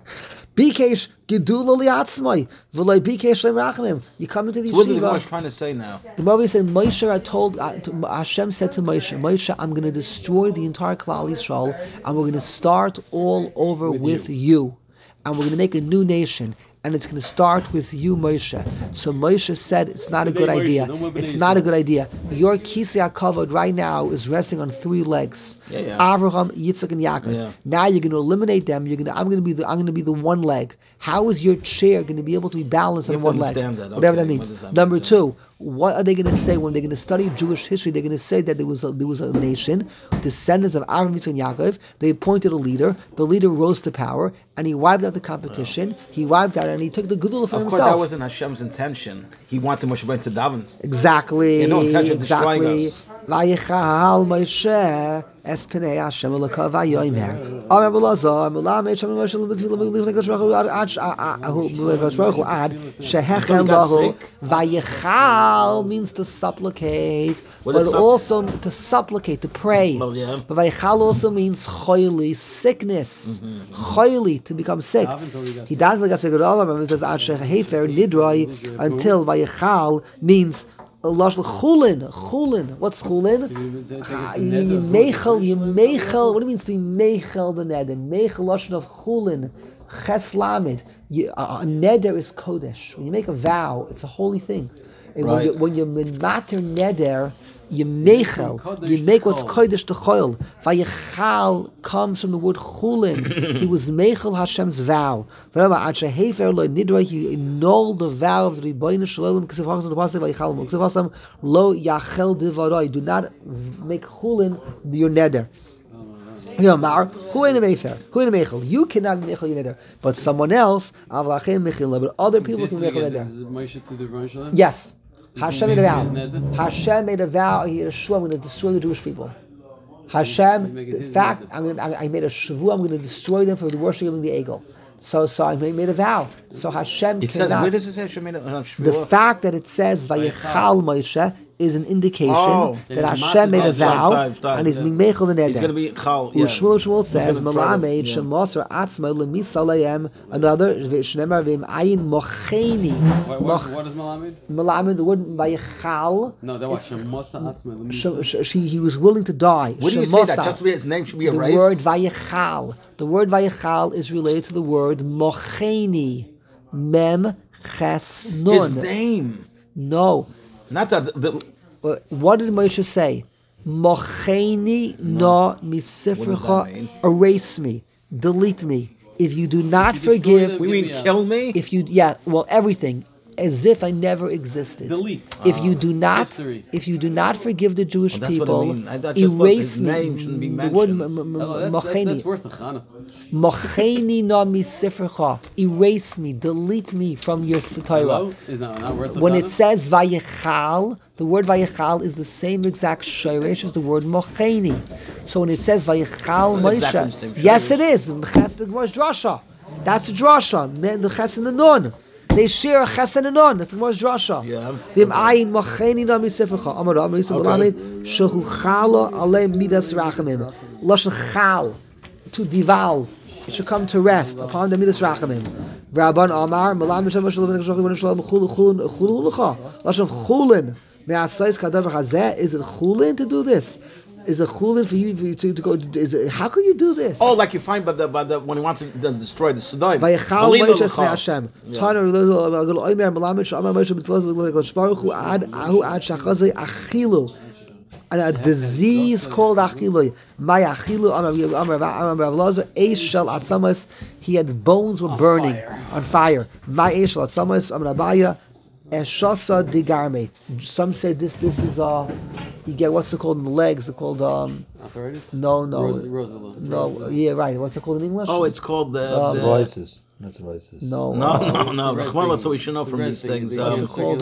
Bikesh gedula liatzmai, v'loi bikesh le'rachamim. You come into the What is the yeshiva. Gemara trying to say now? The Movie said, Hashem said to Moshe, I'm going to destroy the entire Klal Yisrael, and we're going to start all over with you. And we're going to make a new nation. And it's going to start with you, Moshe. So Moshe said, it's not a good idea. It's not a good idea. Your Kisei HaKavod right now is resting on 3 legs. Avraham, Yitzchak, and Yaakov. Yeah. Now you're going to eliminate them. I'm going to be the one leg. How is your chair going to be able to be balanced on one leg? Whatever that means. Number 2, what are they going to say when they're going to study Jewish history? They're going to say that there was a nation, descendants of Avraham, Yitzchak, and Yaakov. They appointed a leader. The leader rose to power, and he wiped out the competition. He wiped out, and he took the Gedula for Of course, himself. that wasn't Hashem's intention. He wanted Moshe Rabbeinu to daven. Exactly. He had no intention of destroying Exactly. us. Vayichal Moshe es pnei Hashem elakav vayomer. Amar Belazar, Melamed Shem Moshe lebetzilah b'glich Hakadosh Baruch Hu ad shehechel lahu. Vayichal means to supplicate, but also to supplicate, to pray. Well, yeah. But Vayichal also means choili, sickness. Choili, to become sick. He does like a Rav, it says ad shehefer nidroi until Vayichal means chulin. What's chulin? You meichel. What do it means to be meichel the neder? Meichel lashon of chulin. Ches lamed. A neder is kodesh. When you make a vow, it's a holy thing. And Right. when you matter neder, you meichel. You make what's kodesh to choil. Vayichal comes from the word chulin. He was meichel Hashem's vow. He annulled the vow of the Rebbeinu Shalom. Because of the pasuk vayichal lo yachel divaroi. Do not make chulin your neder. You cannot be meichel your neder, but someone else, but other people can meichel neder. Yes. Hashem made a vow. Hashem made a vow. He had a shvuah. I'm going to destroy the Jewish people. Hashem, in fact, I made a shvuah. I'm going to destroy them for the worshiping the Egel. So I made a vow. So Hashem It cannot. says, where does it say Hashem made a shvuah? The fact that it says Vayichal Moshe is an indication that Hashem made a vow and he's being meichel the neder. He's going to be chal. Yeah. Shmuel says, Melamed Shemosar Atzma Lemisalayim. Another Shnemar Vim Ayin Mocheni. What is Melamed? Melamed, the word Vayichal. No, that was Shemosa Atzma. He was willing to die. What do you say that? Just to be his name should be The erased? word Vayichal. The word Vayichal is related to the word Mocheni. Mem Ches Nun. His name. No. Not that. What did Moshe say? Mocheni no misifrecha, mean? erase me, delete me. If you do not forgive, We mean kill me? if you everything, as if I never existed. Delete. If you do not, History. if you do not forgive the Jewish Well, that's what I people, mean. I thought just look, erase his me. name shouldn't be The word mentioned. That's mocheni, worse than Chana. mocheni no misifrecha, erase me, delete me from your Torah. Hello? Is not worse than When Chana? it says Vayichal, the word Vayichal is the same exact shirish as the word Mocheni. So when it says Vayichal Not Moshe, exactly the same yes shirish. it is. Ches the Gemara's drasha. That's the drasha. The Ches and the Nun. They share a Ches and a Nun. That's the Gemara's drasha. Yeah. Vim ayin Mocheni no misifrecha. Amar Rav Yisrael Melamed shehu chala alei midas rachamim. Lashon chal, to devolve. It should come to rest upon the midas rachamim. Rabban Amar Melamed Shem Moshe Rabbeinu Shalom chulun lecha. Lashon chulin. Me'asayis kadavar hazeh. Is it chulin to do this? Is it chulin for you to go? How can you do this? Oh, like you find by the when he wants to destroy the Sodom. Vayichal Moshe Esnei Hashem. Tana Omer Melamed Shama Moshe B'Tzvot Hakadosh Baruch Hu ad shachazei achilu. And a disease called achilu. My achilu Amar Rav Lazar Eish Shel Atzamas. He had bones were burning on fire. My Eish Shel Atzamas Amar Abaya Eshasa Digarme. Some say this is you get what's it called in the legs? It's called Arthritis? no Rosella. no yeah right. What's it called in English? Oh, it's called the Rices. That's rices. no No. Rahman, so we should know from Red these thing, things. the What's it called?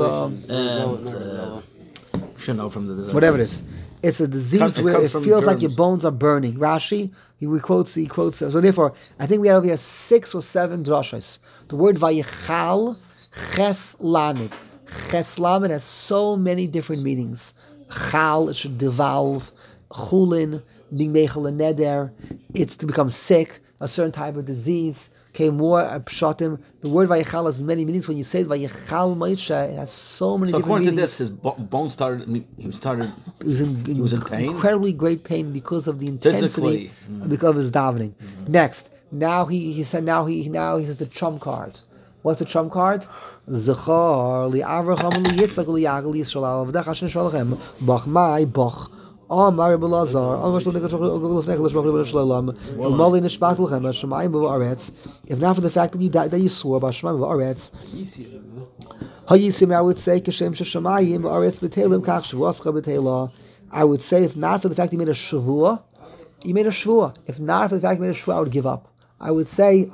Rosella. We should know from the disease. Whatever it is. It's a disease It where comes it from feels like germs. your bones are burning. Rashi, he quotes. So therefore, I think we have over here 6 or 7 drashas. The word vayichal, ches lamed. Ches lamed has so many different meanings. Chal, it should devolve. Chulin, being meichel neder. It's to become sick, a certain type of disease. Okay, more pshatim. The word Vayichal has many meanings. When you say Vayichal Moshe, it has so many different according meanings. to this, his bone started. He was in pain? Incredibly great pain because of the intensity, because of his davening. Next, now he said the trump card. What's the trump card? Zechar li Avraham li Yitzchak li Yaakov li Yisrael v'dech Hashem shvalachem bach mai bach Amar Belazar Amar Shlomo Nikach Ogul Lefnech Lishmach Shalom Elmali Nishpat Lachem Hashemayim V'Aretz. If not for the fact that you swore by Hashemayim V'Aretz, Hayisim, I would say Kashem Sheshamayim V'Aretz B'Telim Kach Shavuascha B'Teila. I would say if not for the fact you made a shavua, you made a shvua. If not for the fact you made a shvua, I would give up. I would say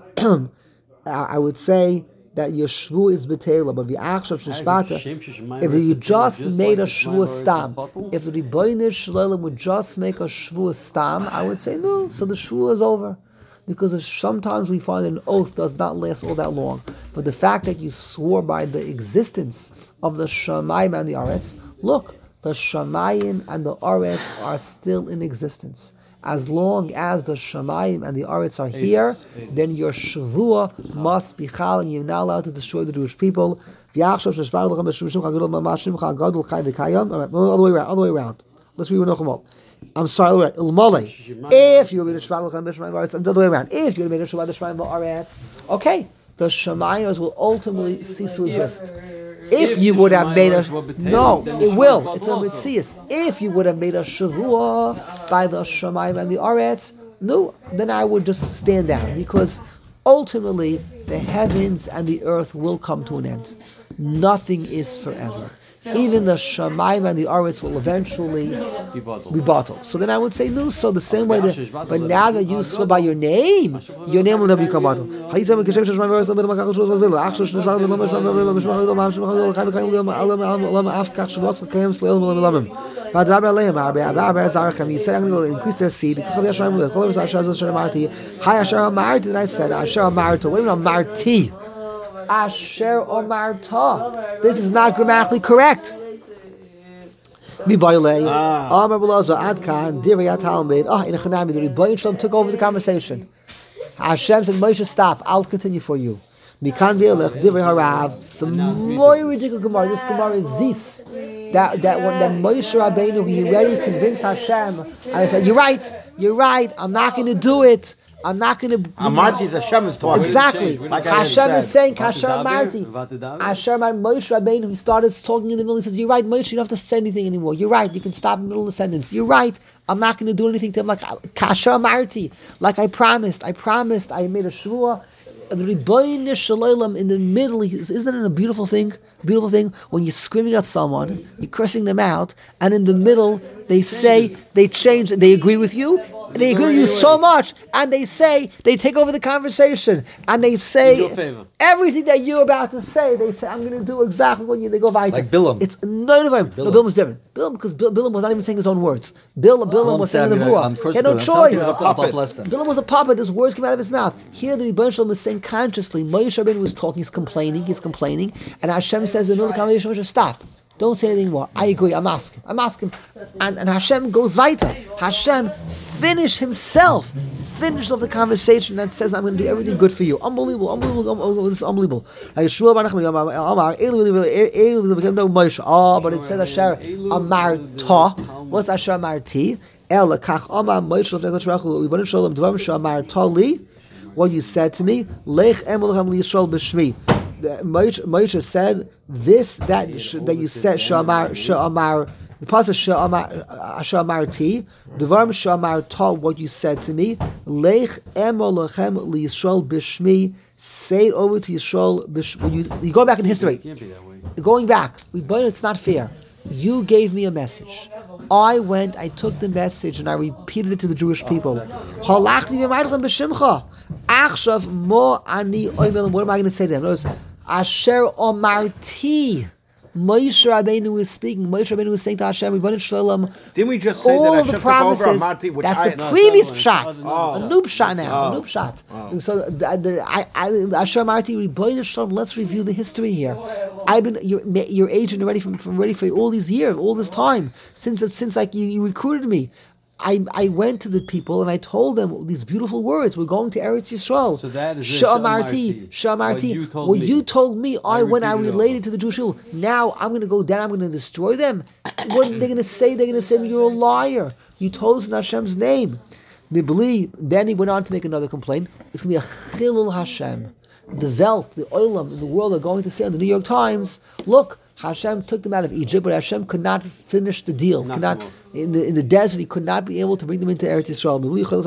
that your shvu is betela, but if you just made a shvu stam, if the Rebbeinu Shalom would just make a shvu stam, I would say no. So the shvu is over, because sometimes we find an oath does not last all that long. But the fact that you swore by the existence of the Shamayim and the Aretz, look, the Shamayim and the Aretz are still in existence. As long as the Shamayim and the Aretz are here, then your Shavua must be chal, and you're not allowed to destroy the Jewish people. All the way around. Let's read Nochamol. I'm sorry, if you were made a Shvar L'chem B'Shamayim V'Aretz, I'm the other way around. If you were made a Shvar L'Shamayim V'Aretz, okay, the Shamayim will ultimately cease to exist. If you would have made a it will. It's a mitzias. If you would have made a shavua by the Shamayim and the Aretz, no, then I would just stand down, because ultimately the heavens and the earth will come to an end. Nothing is forever. Even the Shamayim and the Aretz will eventually be bottled. So then I would say no. So the same way but now that you swear by your name will never become bottled. You said I'm going to increase their seed. I said Asher Amarta. What do you mean Amarti? Asher Omarta. This is not grammatically correct. The Rebbeinu Shalom took over the conversation. Hashem said, Moshe, stop. I'll continue for you. Mikan v'elech divrei harav. It's a more ridiculous Gemara. This Gemara is zis. That Moshe Rabbeinu, he already convinced Hashem. And I said, you're right. I'm not going to do it. I'm not going to. Amarti is Hashem is talking. Exactly. Like Hashem is saying, Kasher Amarti. Hashem and Moshe Rabbeinu, he started talking in the middle. He says, you're right, Moshe, you don't have to say anything anymore. You're right. You can stop in the middle of the sentence. You're right. I'm not going to do anything to him. Like Kasher Amarti. Like I promised. I made a shvua. The Rebbeinu Shalom in the middle, isn't it a beautiful thing? Beautiful thing when you're screaming at someone, you're cursing them out, and in the middle they say, they change, they agree with you, they agree with you so much, and they take over the conversation, and they say everything that you're about to say, they say, I'm going to do exactly what they go weiter. Like Bilam. It's none of them. No, Bilam was different. Because Bilam was not even saying his own words. Bilam was saying the Nevuah. He had no choice. Bilam was a puppet. His words came out of his mouth. Here the Rebbeinu Shalom was saying consciously, Moshe Rabbeinu was talking, he's complaining, and Hashem says in the middle of the conversation, Moshe, stop. Don't say anything more. I agree. I'm asking. And Hashem goes weiter. Hashem finished off the conversation and says, I'm going to do everything good for you. Unbelievable. This is unbelievable. But it says Asher Amarta. What's Asher Amarti? What you said to me, Lech Emelchem Liyisrael B'Shmi. Moshe said this that you said Shamar the pasuk Shamarti Devarim Shamarta, what you said to me, Lech Emelchem Liyisrael B'Shmi. Say it over to Yisrael B'Shmi. You go back in history. Going back, it's not fair. You gave me a message. I took the message and I repeated it to the Jewish people. What am I going to say to them? Notice, Asher Omarti. Moshe Rabbeinu is speaking. Moshe Rabbeinu is saying to Hashem, didn't we just say all that Hashem the promises? Took over Amarti, That's the previous pshat. A new pshat now. A new pshat. So Asher Amarti, Rebbeinu Shalom. Let's review the history here. I've been your agent already for all these years, all this time since like you recruited me. I went to the people and I told them these beautiful words. We're going to Eretz Yisrael. So that is Sha'amarti. What you told me, when I related to the Jewish people. Now I'm going to go down. I'm going to destroy them. What are they going to say? They're going to say you're a liar. You told us in Hashem's name. Then he went on to make another complaint. It's going to be a chilul Hashem. The Welt, the Olam, in the world are going to say on the New York Times, look, Hashem took them out of Egypt, but Hashem could not finish the deal. In the desert, he could not be able to bring them into Eretz Yisrael.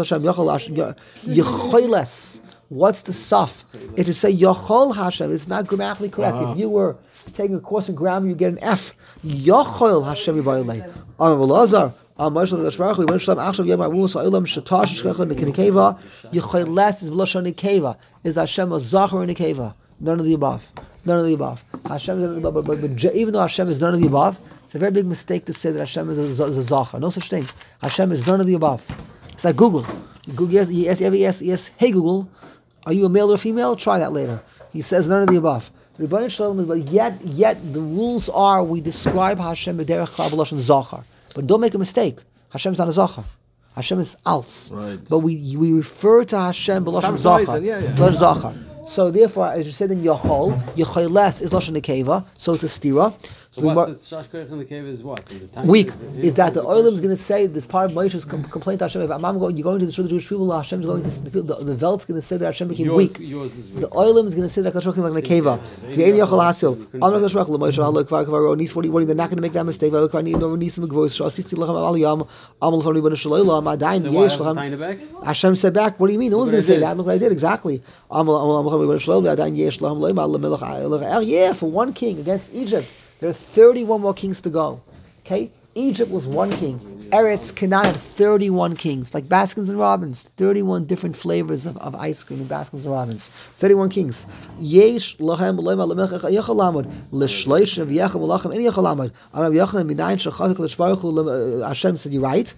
What's the suf? It should say Yochol Hashem. It's not grammatically correct. If you were taking a course in grammar, you get an F. Yochol Hashem Yibayilei. Amar Yocheles is b'lashon nekeva. Is Hashem a zachar or nekeva? None of the above. Hashem is but even though Hashem is none of the above, it's a very big mistake to say that Hashem is a zachar. No such thing. Hashem is none of the above. It's like Google. Yes. Hey Google, are you a male or female? Try that later. He says none of the above. But yet the rules are we describe Hashem b'derech klal b'lashon zachar. But don't make a mistake. Hashem is not a zachar. Hashem is alts. Right. But we refer to Hashem b'lashon zachar. Zachar. So therefore, as you said in Yocheles is lashon nekeva. So it's a stira. So what's the Shashkoich in the cave is what? Weak. Is that the Olam is going to say this part of Moshe's complaint to Hashem? If you're going to destroy the Jewish people, Hashem is going to the Welt's going to say that Hashem became weak. Yours is weak. The Olam is going to say that Hashem became like a keva. They're not going to make that mistake. Hashem said back, what do you mean? No one's going to say that. Look what I did exactly. Yeah, for one king against Egypt. There are 31 more kings to go. Okay? Egypt was one king. Eretz Canaan had 31 kings. Like Baskins and Robbins. 31 different flavors of ice cream in Baskins and Robbins. 31 kings. Yesh lahem lahem Hashem said, you're right.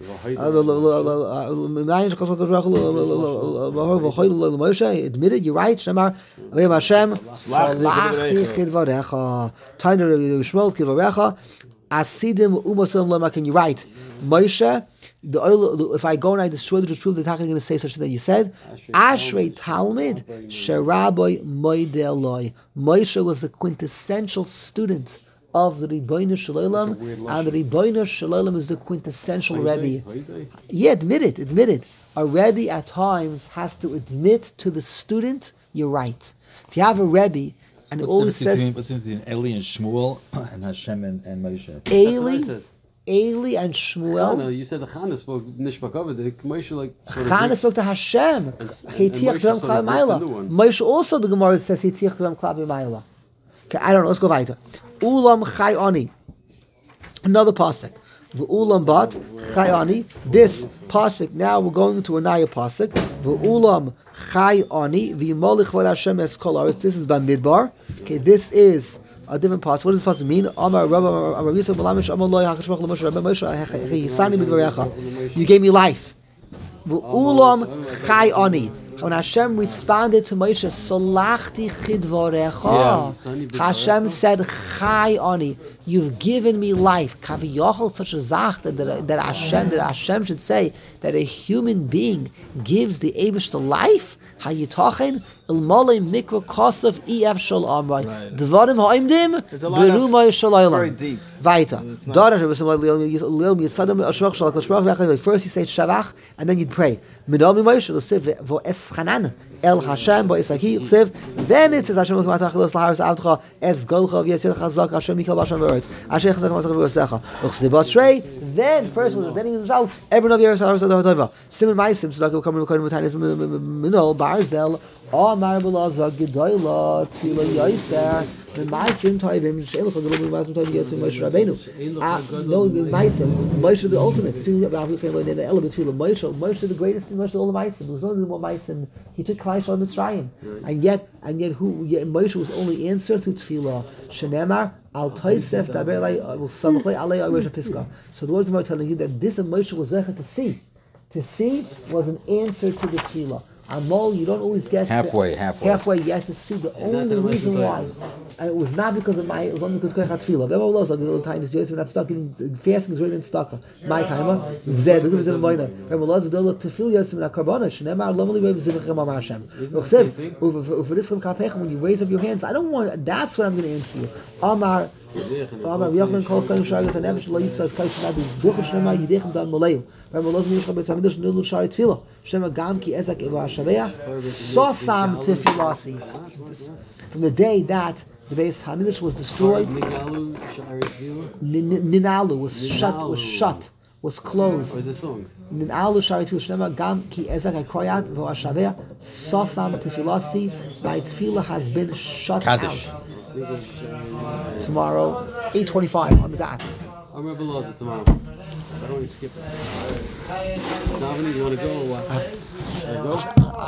Admitted, you're right. Shemar Hashem salachti chidvarecha. Tainer Shmuel chidvarecha. Asidim umasim lemakin. You're right. Moshe, if I go and I destroy the Jewish people, they're not going to say such a thing that you said. Ashrei Talmid Sheraboy Moideloi. Moshe was the quintessential student of the Rebbeinu Shalom, and the Rebbeinu Shalom is the quintessential Rebbe. Yeah, admit it. A Rebbe at times has to admit to the student, you're right. If you have a Rebbe, and it always says... What's in Eli and Shmuel and Hashem and Moshe? Eli and Shmuel. No, you said the Chana spoke Nishbakov. The Moshe Chana spoke to Hashem. Moshe also, the Gemara says, Hitiach Dvam Klab B'Mayla. Okay, I don't know. Let's go weiter. Ulam Chai Ani. Another pasuk. V'ulam bat Chai Ani. This pasuk. Now we're going to a Naya pasuk. V'ulam Chai Ani. V'yimolich V'ad Hashem Es Kol Aretz. This is Bamidbar. Okay, this is a different pasuk. What does this pasuk mean? You gave me life. Ulam Chai Ani. When Hashem responded to Moshe, Solachti chidvarecha. Hashem said, Chai Ani. You've given me life. Kaviyachol, such a zach that Hashem should say that a human being gives the Eibush to life. Hayitachen ilmolei mikra kosav ef shel amray dvarim ha'imdim berumay shalaylam. Very deep. Weiter. First you say shavach and then you'd pray. Midami Moshe l'siv v'eschanan el Hashem ba'isaki l'siv. Then it says Hashem l'kamatach l'os l'haris avtcha es golcha v'yetzir chazak Hashem mikal b'Hashem v'eretz Hashem chazak v'masach v'yosecha l'chsiv b'atrei. Then first was then he himself everyone of yeres l'haris l'haris Simon Maisim tzedakah v'kamim v'kodim v'tainis minol barzel Amar b'lazak gedoyla tefila yoser Maisim toivim she'elcha g'lo b'maisim toivim yetzir Moshe Rabbeinu. No Maisim Moshe the ultimate. Moshe the greatest thing. Moshe all the Maisim. There was only more Maisim. He took Klai Shalom Mitzrayim, and yet Moshe was only answered through tefillah. Shenemar al Toisef daber alei samachlei alei aresh piska. So the words are telling you that this Moshe was zecher to see. To see was an answer to the tefillah. Amol, you don't always get Halfway. Halfway, you have to see the only reason why. And it was not because of it was only because of Tefillah. We're not stuck in fasting is really not stuck. My timer, Zeb, because of the Moina. Remember, Laz, the Tefillah is in a carbona. Shneimar, Lomali, Web, Zivachim, Hashem. For this when you raise up your hands, I don't want, that's what I'm going to answer you. Amar, Yachman, Kol, Kain, Shagat, and Evish, Laisa, Kai, Shnadu, Duch, Shneimar, Yidechem, Dan, Malayu. Remember, Laz, Mishra, Betzamidosh, Nilu, Shari, Tefillah. Shema, Gam, Ki, Ezek, Eva, Shavea, Sosam, Tefillasi. From the day that the Beis Hamidrash was destroyed, Ninalu was closed. Ninalu Shari Tefillah Shema Gam Ki Ezek HaKoyat V'Ashaveh Sosam Tefillasi. My tefillah has been shut Kaddish. out. Tomorrow, 8:25 on the dot. I'm Rebbe Loza tomorrow. I don't want to skip it. Dominic, you want to go or what? Go?